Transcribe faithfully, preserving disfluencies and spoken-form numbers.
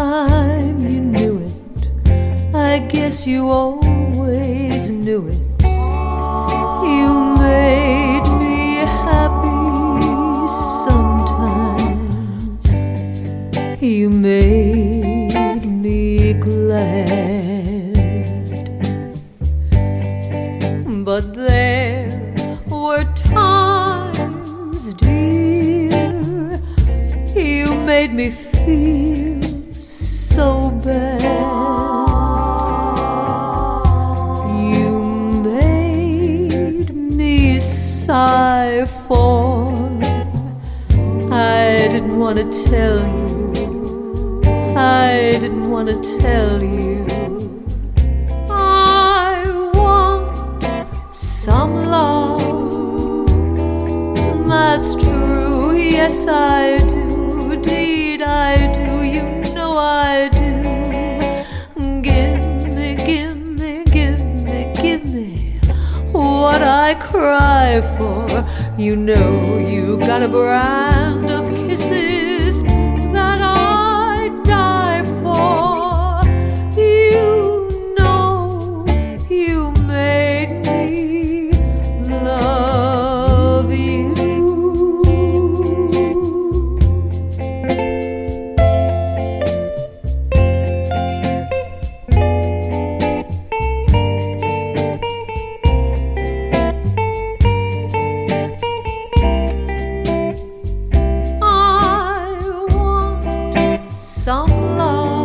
time you knew it. I guess you always knew it. You made me happy sometimes. You made me glad. But there were times, dear, you made me feel so bad. You made me sigh for I didn't want to tell you, I didn't want to tell you. I want some love, that's true, yes I do, indeed I do, you know I do. Give me, give me, give me, give me what I cry for. You know you got a brand of kisses that I die for. You know you made me love you. Some love,